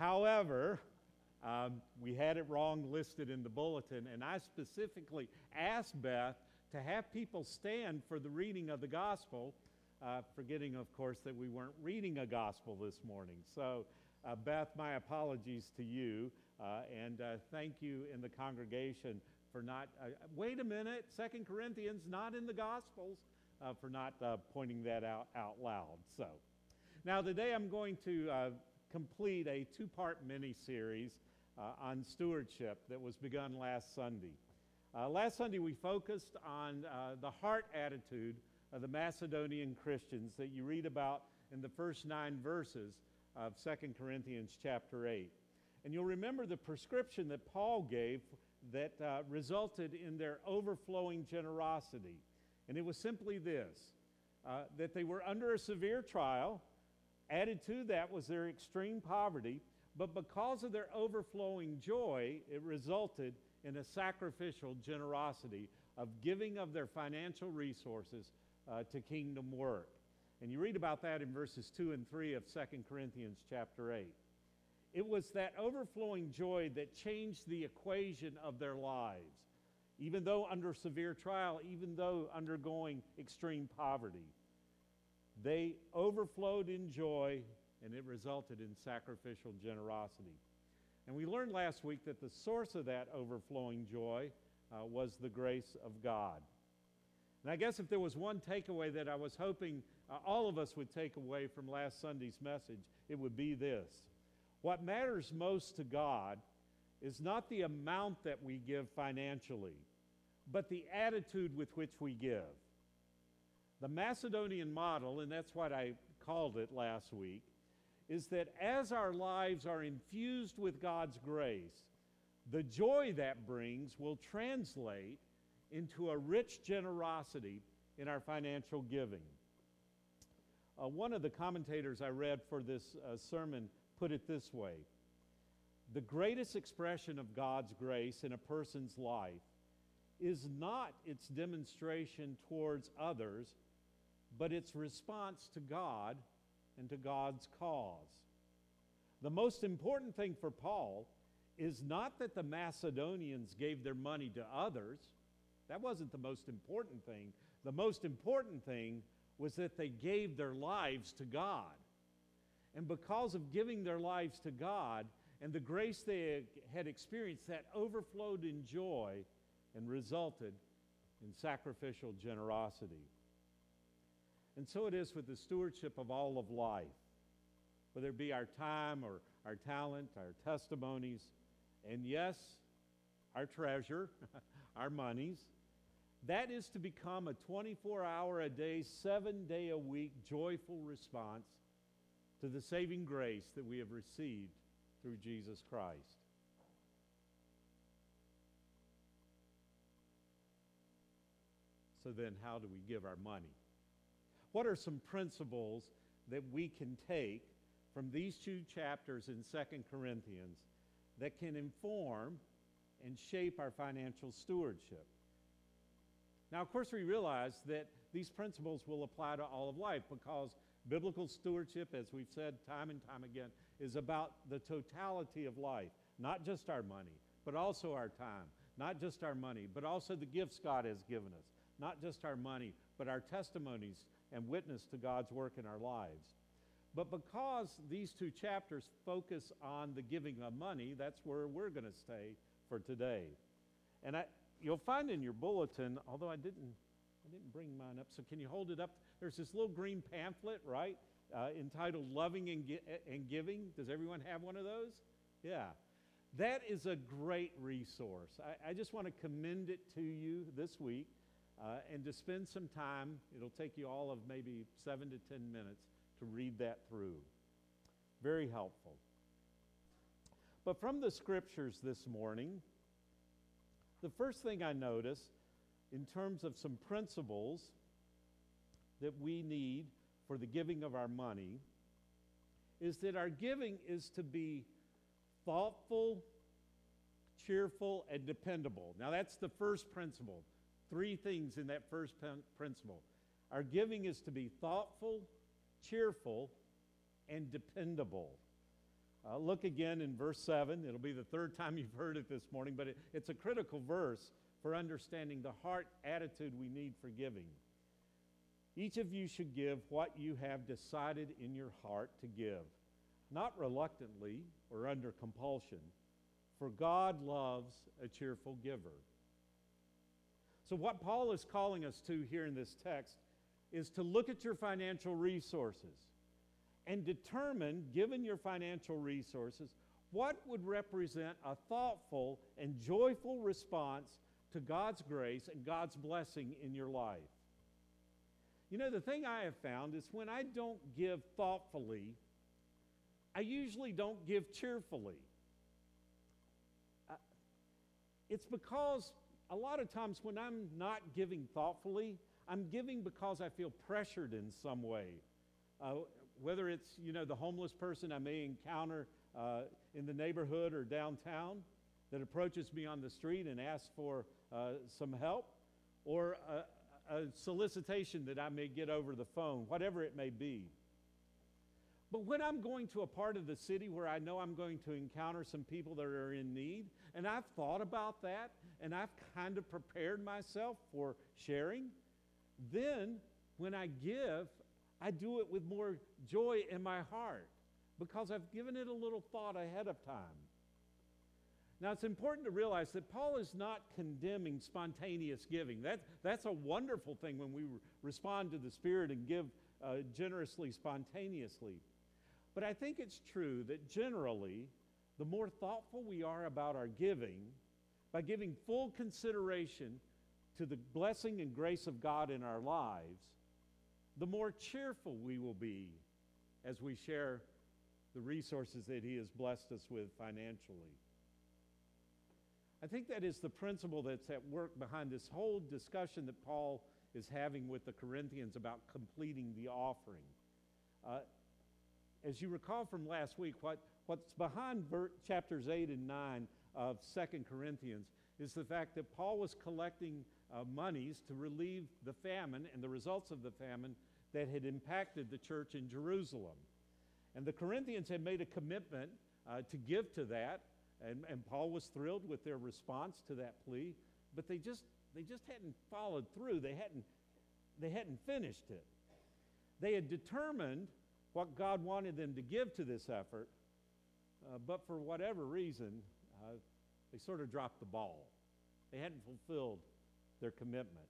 However, we had it wrong listed in the bulletin, and I specifically asked Beth to have people stand for the reading of the gospel, forgetting, of course, that we weren't reading a gospel this morning. So, Beth, my apologies to you, and thank you in the congregation for not, wait a minute, 2 Corinthians, not in the Gospels, for not pointing that out loud. So, now today I'm going to complete a two-part mini-series on stewardship that was begun last Sunday. Last Sunday we focused on the heart attitude of the Macedonian Christians that you read about in the first 9 verses of 2 Corinthians chapter 8. And you'll remember the prescription that Paul gave that resulted in their overflowing generosity. And it was simply this, that they were under a severe trial. Added to that was their extreme poverty, but because of their overflowing joy, it resulted in a sacrificial generosity of giving of their financial resources to kingdom work. And you read about that in verses 2 and 3 of 2 Corinthians chapter 8. It was that overflowing joy that changed the equation of their lives, even though under severe trial, even though undergoing extreme poverty. They overflowed in joy, and it resulted in sacrificial generosity. And we learned last week that the source of that overflowing joy was the grace of God. And I guess if there was one takeaway that I was hoping all of us would take away from last Sunday's message, it would be this. What matters most to God is not the amount that we give financially, but the attitude with which we give. The Macedonian model, and that's what I called it last week, is that as our lives are infused with God's grace, the joy that brings will translate into a rich generosity in our financial giving. One of the commentators I read for this sermon put it this way: the greatest expression of God's grace in a person's life is not its demonstration towards others, but its response to God and to God's cause. The most important thing for Paul is not that the Macedonians gave their money to others. That wasn't the most important thing. The most important thing was that they gave their lives to God. And because of giving their lives to God and the grace they had experienced, that overflowed in joy and resulted in sacrificial generosity. And so it is with the stewardship of all of life, whether it be our time or our talent, our testimonies, and yes, our treasure, our monies. That is to become a 24-hour-a-day, 7-day-a-week joyful response to the saving grace that we have received through Jesus Christ. So then, how do we give our money? What are some principles that we can take from these 2 chapters in 2 Corinthians that can inform and shape our financial stewardship? Now, of course, we realize that these principles will apply to all of life because biblical stewardship, as we've said time and time again, is about the totality of life, not just our money, but also our time, not just our money, but also the gifts God has given us, not just our money, but our testimonies and witness to God's work in our lives. But because these 2 chapters focus on the giving of money, that's where we're going to stay for today. And you'll find in your bulletin, although I didn't bring mine up, so can you hold it up? There's this little green pamphlet, right, entitled Loving and Giving. Does everyone have one of those? Yeah. That is a great resource. I just want to commend it to you this week and to spend some time. It'll take you all of maybe 7 to 10 minutes to read that through. Very helpful. But from the scriptures this morning, the first thing I notice in terms of some principles that we need for the giving of our money is that our giving is to be thoughtful, cheerful, and dependable. Now that's the first principle. 3 things in that first principle. Our giving is to be thoughtful, cheerful, and dependable. Look again in verse 7. It'll be the third time you've heard it this morning, but it's a critical verse for understanding the heart attitude we need for giving. Each of you should give what you have decided in your heart to give, not reluctantly or under compulsion, for God loves a cheerful giver. So what Paul is calling us to here in this text is to look at your financial resources and determine, given your financial resources, what would represent a thoughtful and joyful response to God's grace and God's blessing in your life. You know, the thing I have found is when I don't give thoughtfully, I usually don't give cheerfully. It's because a lot of times when I'm not giving thoughtfully, I'm giving because I feel pressured in some way. Whether it's, the homeless person I may encounter in the neighborhood or downtown that approaches me on the street and asks for some help, or a solicitation that I may get over the phone, whatever it may be. But when I'm going to a part of the city where I know I'm going to encounter some people that are in need, and I've thought about that, and I've kind of prepared myself for sharing, then when I give, I do it with more joy in my heart because I've given it a little thought ahead of time. Now, it's important to realize that Paul is not condemning spontaneous giving. That's a wonderful thing when we respond to the Spirit and give generously, spontaneously. But I think it's true that generally, the more thoughtful we are about our giving, by giving full consideration to the blessing and grace of God in our lives, the more cheerful we will be as we share the resources that He has blessed us with financially. I think that is the principle that's at work behind this whole discussion that Paul is having with the Corinthians about completing the offering. As you recall from last week, what's behind chapters 8 and 9 of 2 Corinthians is the fact that Paul was collecting monies to relieve the famine and the results of the famine that had impacted the church in Jerusalem. And the Corinthians had made a commitment to give to that, and Paul was thrilled with their response to that plea, but they just hadn't followed through. They hadn't finished it. They had determined what God wanted them to give to this effort, but for whatever reason, they sort of dropped the ball. They hadn't fulfilled their commitment.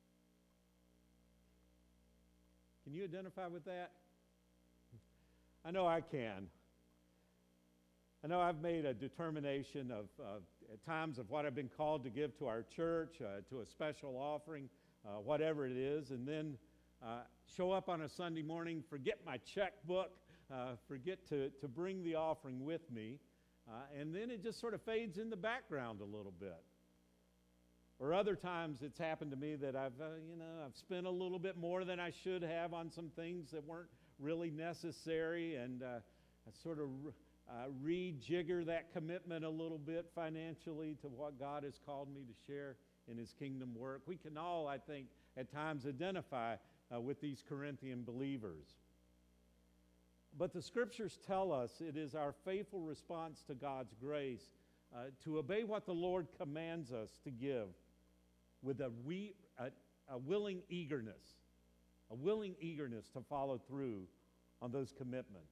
Can you identify with that? I know I can. I know I've made a determination at times of what I've been called to give to our church, to a special offering, whatever it is, and then show up on a Sunday morning, forget my checkbook, forget to bring the offering with me, and then it just sort of fades in the background a little bit. Or other times it's happened to me that I've spent a little bit more than I should have on some things that weren't really necessary, and I sort of rejigger that commitment a little bit financially to what God has called me to share in His kingdom work. We can all, I think, at times identify with these Corinthian believers. But the Scriptures tell us it is our faithful response to God's grace to obey what the Lord commands us to give with a willing eagerness to follow through on those commitments.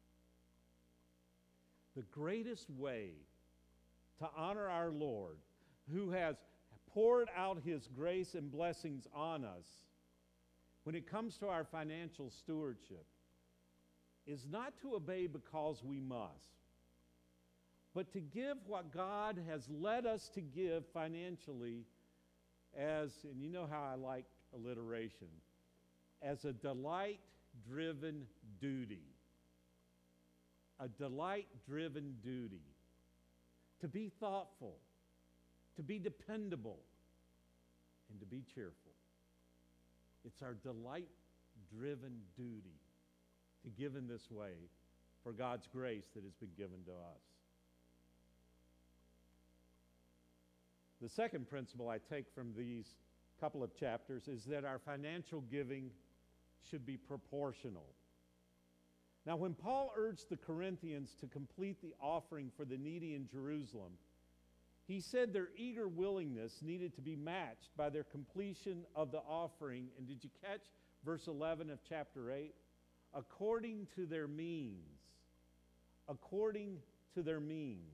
The greatest way to honor our Lord, who has poured out His grace and blessings on us when it comes to our financial stewardship, is not to obey because we must, but to give what God has led us to give financially as, and you know how I like alliteration, as a delight-driven duty. A delight-driven duty. To be thoughtful, to be dependable, and to be cheerful. It's our delight-driven duty to give in this way for God's grace that has been given to us. The second principle I take from these couple of chapters is that our financial giving should be proportional. Now, when Paul urged the Corinthians to complete the offering for the needy in Jerusalem, he said their eager willingness needed to be matched by their completion of the offering. And did you catch verse 11 of chapter 8? According to their means. According to their means.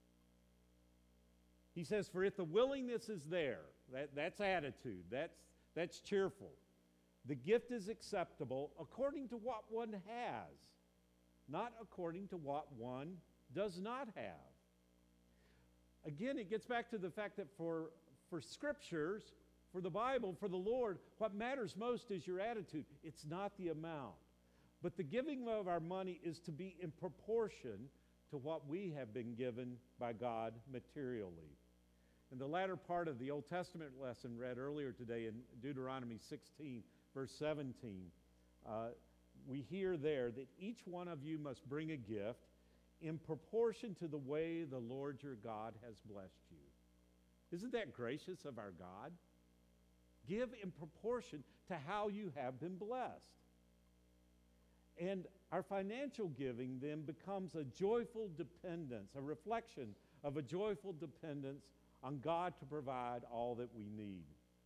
He says, for if the willingness is there, that's attitude, that's cheerful. The gift is acceptable according to what one has, not according to what one does not have. Again, it gets back to the fact that for Scriptures, for the Bible, for the Lord, what matters most is your attitude. It's not the amount. But the giving of our money is to be in proportion to what we have been given by God materially. In the latter part of the Old Testament lesson read earlier today in Deuteronomy 16, verse 17, we hear there that each one of you must bring a gift in proportion to the way the Lord your God has blessed you. Isn't that gracious of our God? Give in proportion to how you have been blessed. And our financial giving then becomes a joyful dependence, a reflection of a joyful dependence on God to provide all that we need.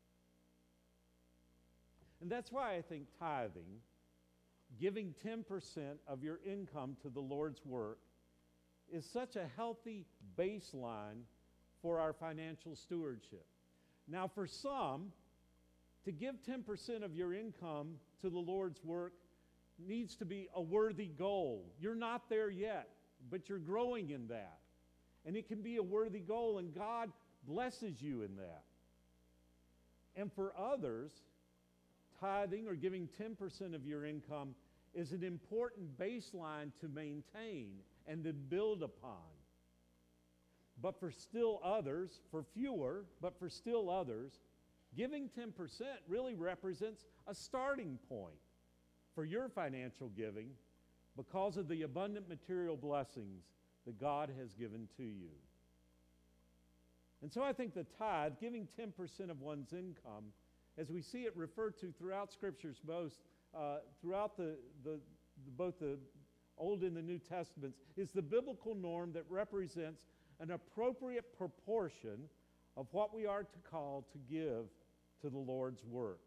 And that's why I think tithing, giving 10% of your income to the Lord's work, is such a healthy baseline for our financial stewardship. Now, for some, to give 10% of your income to the Lord's work needs to be a worthy goal. You're not there yet, but you're growing in that. And it can be a worthy goal, and God blesses you in that. And for others, tithing or giving 10% of your income is an important baseline to maintain and to build upon. But for still others, for fewer, but for still others, giving 10% really represents a starting point for your financial giving because of the abundant material blessings that God has given to you. And so I think the tithe, giving 10% of one's income, as we see it referred to throughout Scriptures, throughout both the Old and the New Testaments, is the biblical norm that represents an appropriate proportion of what we are to call to give to the Lord's work.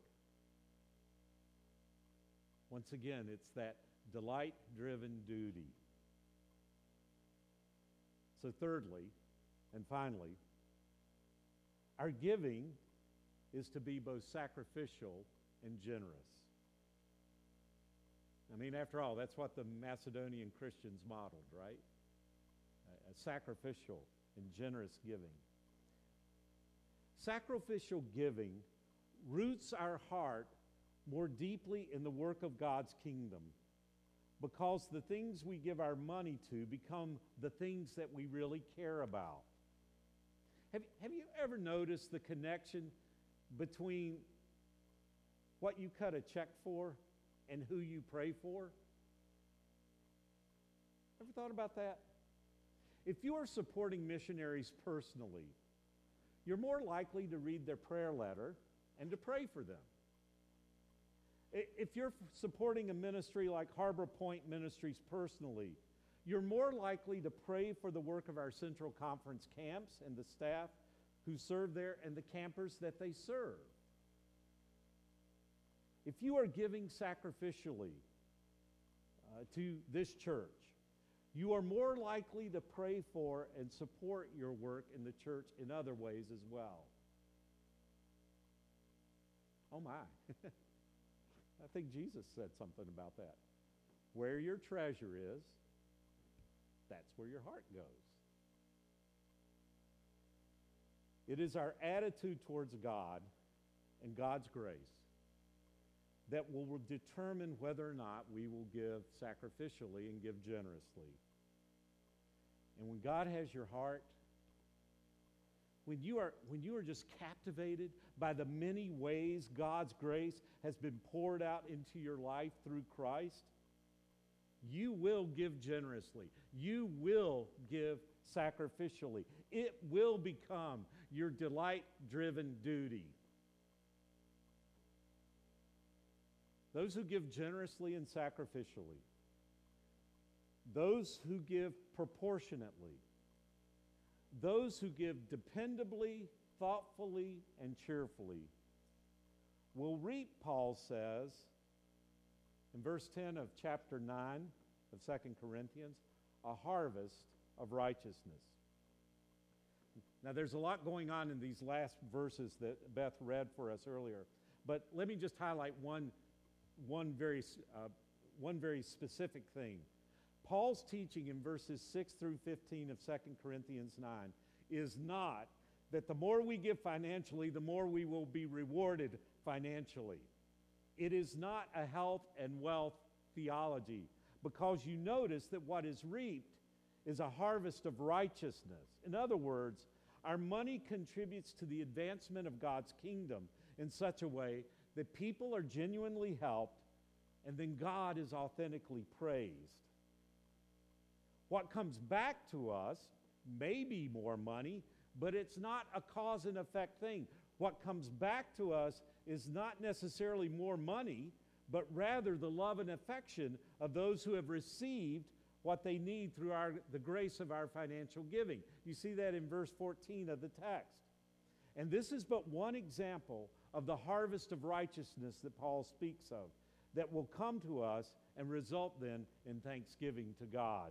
Once again, it's that delight-driven duty. So thirdly, and finally, our giving is to be both sacrificial and generous. I mean, after all, that's what the Macedonian Christians modeled, right? A sacrificial and generous giving. Sacrificial giving roots our heart more deeply in the work of God's kingdom because the things we give our money to become the things that we really care about. Have you ever noticed the connection between what you cut a check for and who you pray for? Ever thought about that? If you are supporting missionaries personally, you're more likely to read their prayer letter and to pray for them. If you're supporting a ministry like Harbor Point Ministries personally, you're more likely to pray for the work of our Central Conference camps and the staff who serve there and the campers that they serve. If you are giving sacrificially to this church, you are more likely to pray for and support your work in the church in other ways as well. Oh my. I think Jesus said something about that. Where your treasure is, that's where your heart goes. It is our attitude towards God and God's grace that will determine whether or not we will give sacrificially and give generously. And when God has your heart, when you are just captivated by the many ways God's grace has been poured out into your life through Christ, you will give generously. You will give sacrificially. It will become your delight-driven duty. Those who give generously and sacrificially those who give proportionately, those who give dependably, thoughtfully, and cheerfully, will reap, Paul says, in verse 10 of chapter 9 of 2 Corinthians, a harvest of righteousness. Now, there's a lot going on in these last verses that Beth read for us earlier, but let me just highlight one very specific thing. Paul's teaching in verses 6 through 15 of 2 Corinthians 9 is not that the more we give financially, the more we will be rewarded financially. It is not a health and wealth theology, because you notice that what is reaped is a harvest of righteousness. In other words, our money contributes to the advancement of God's kingdom in such a way that people are genuinely helped, and then God is authentically praised. What comes back to us may be more money, but it's not a cause and effect thing. What comes back to us is not necessarily more money, but rather the love and affection of those who have received what they need through the grace of our financial giving. You see that in verse 14 of the text. And this is but one example of the harvest of righteousness that Paul speaks of, that will come to us and result then in thanksgiving to God.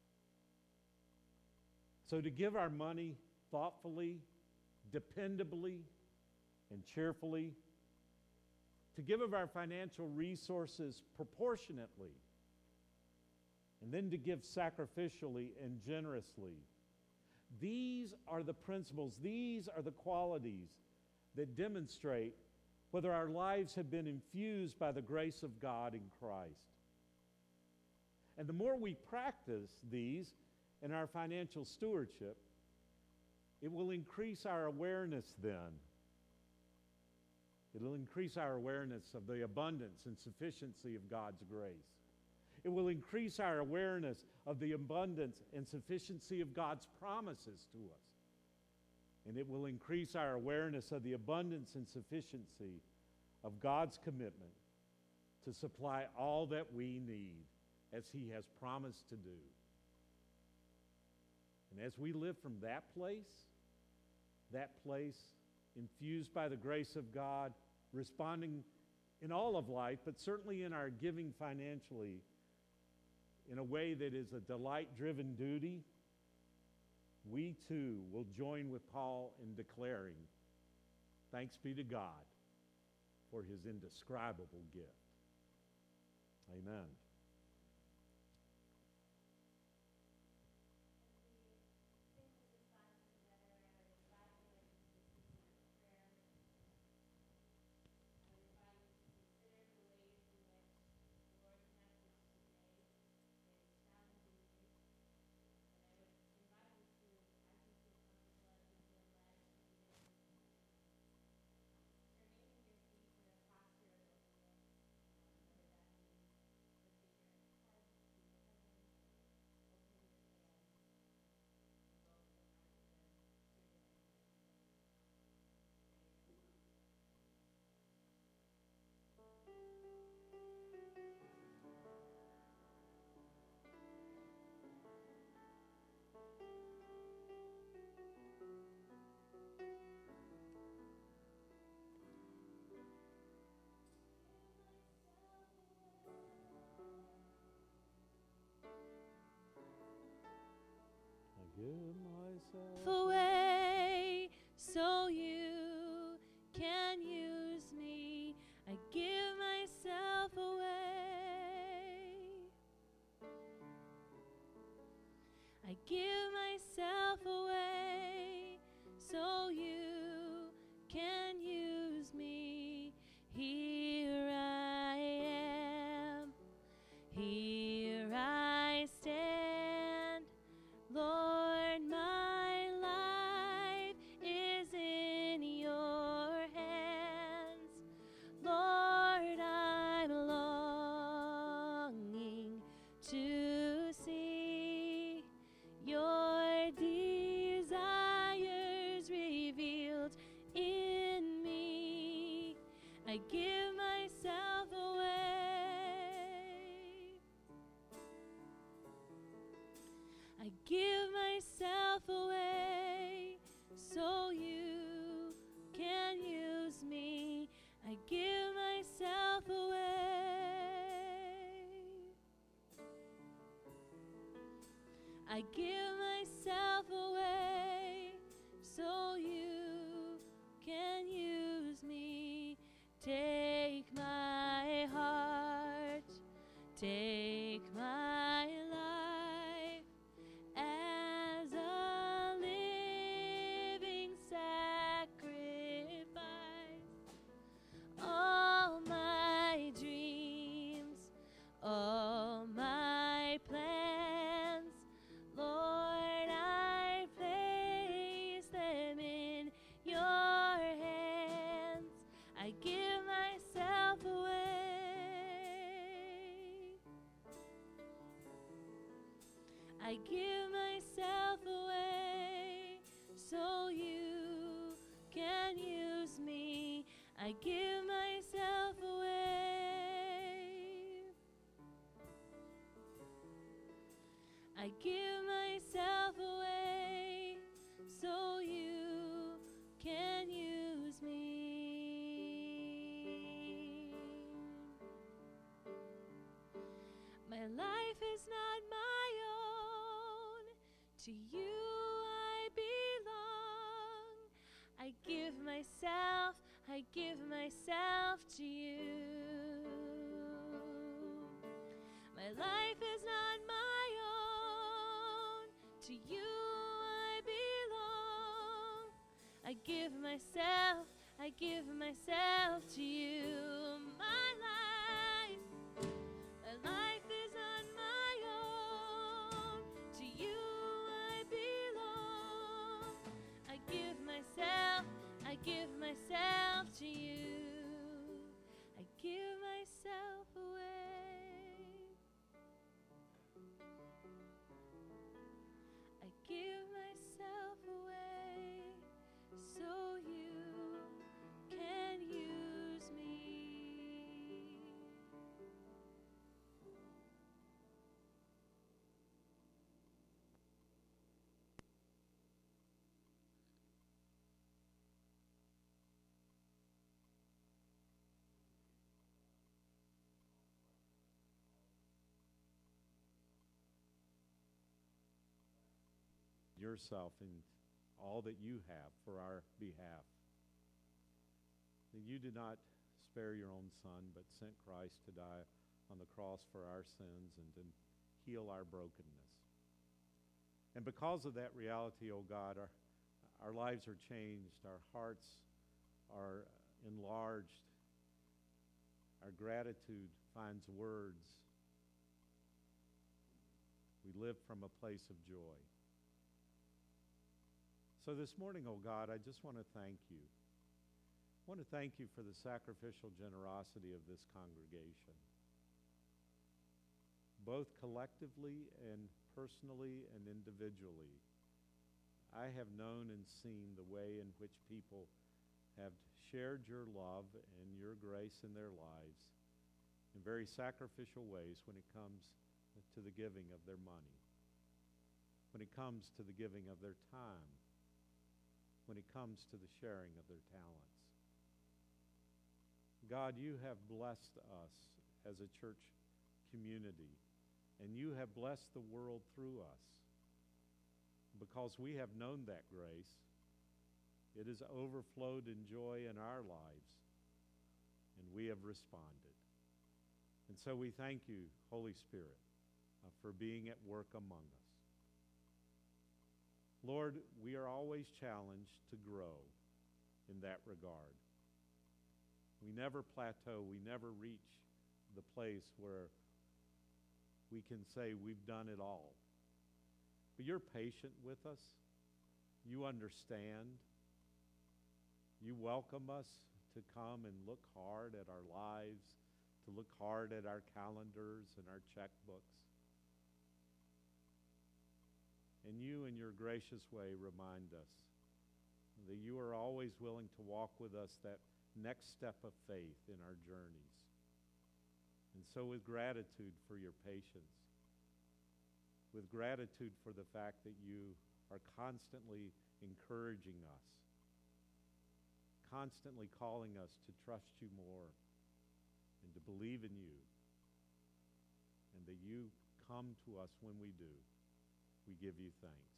So to give our money thoughtfully, dependably, and cheerfully, to give of our financial resources proportionately, and then to give sacrificially and generously. These are the principles, these are the qualities that demonstrate whether our lives have been infused by the grace of God in Christ. And the more we practice these in our financial stewardship, it will increase our awareness then. It will increase our awareness of the abundance and sufficiency of God's grace. It will increase our awareness of the abundance and sufficiency of God's promises to us. And it will increase our awareness of the abundance and sufficiency of God's commitment to supply all that we need as He has promised to do. And as we live from that place infused by the grace of God, responding in all of life, but certainly in our giving financially, in a way that is a delight-driven duty, we too will join with Paul in declaring, thanks be to God for His indescribable gift. Amen. Give myself away so you can use me. I give myself away. I give myself away so you can use me. Here I am. Here I stand. Lord, my life is in your hands. Lord, I'm longing to see your dear I give myself away so you can use me. Take my heart, take my life as a living sacrifice. All my dreams, all my plans, Lord, I place them in your hands. I give myself away. I give myself away so you can use me. I give myself away. I give myself away so you can use me. My life is not my own. To you I belong. I give myself to you. My life is not my own. To you I belong. I give myself to you. My life is not my own. To you I belong. I give myself to you. I give myself away. I give myself away so you can use me. Yourself in all that you have for our behalf. That you did not spare your own son, but sent Christ to die on the cross for our sins and to heal our brokenness. And because of that reality, oh God, our lives are changed, our hearts are enlarged, our gratitude finds words. We live from a place of joy. So this morning, oh God, I just want to thank you. I want to thank you for the sacrificial generosity of this congregation, both collectively and personally and individually. I have known and seen the way in which people have shared your love and your grace in their lives in very sacrificial ways when it comes to the giving of their money, when it comes to the giving of their time, when it comes to the sharing of their talents. God, you have blessed us as a church community, and you have blessed the world through us. Because we have known that grace, it has overflowed in joy in our lives, and we have responded. And so we thank you, Holy Spirit, for being at work among us. Lord, we are always challenged to grow in that regard. We never plateau. We never reach the place where we can say we've done it all. But you're patient with us. You understand. You welcome us to come and look hard at our lives, to look hard at our calendars and our checkbooks. And you, in your gracious way, remind us that you are always willing to walk with us that next step of faith in our journeys. And so with gratitude for your patience, with gratitude for the fact that you are constantly encouraging us, constantly calling us to trust you more and to believe in you, and that you come to us when we do. we give you thanks.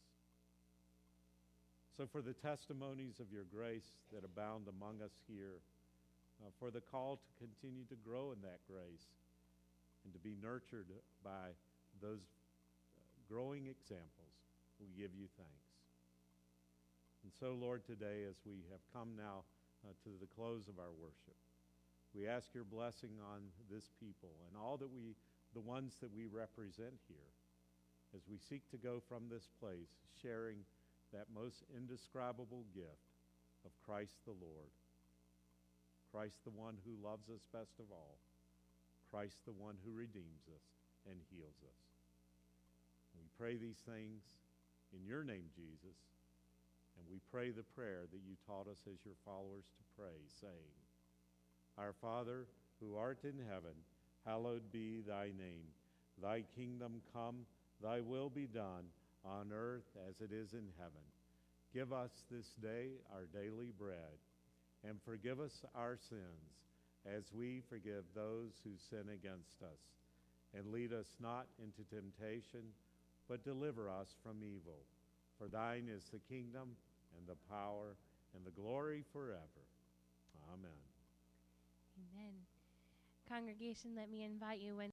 So for the testimonies of your grace that abound among us here, for the call to continue to grow in that grace and to be nurtured by those growing examples, we give you thanks. And so, Lord, today as we have come now to the close of our worship, we ask your blessing on this people and all the ones that we represent here as we seek to go from this place sharing that most indescribable gift of Christ the Lord, Christ the one who loves us best of all, Christ the one who redeems us and heals us. We pray these things in your name, Jesus, and we pray the prayer that you taught us as your followers to pray, saying, Our Father, who art in heaven, hallowed be thy name. Thy kingdom come, thy will be done, on earth as it is in heaven. Give us this day our daily bread, and forgive us our sins, as we forgive those who sin against us. And lead us not into temptation, but deliver us from evil. For thine is the kingdom, and the power, and the glory forever. Amen. Amen. Congregation, let me invite you when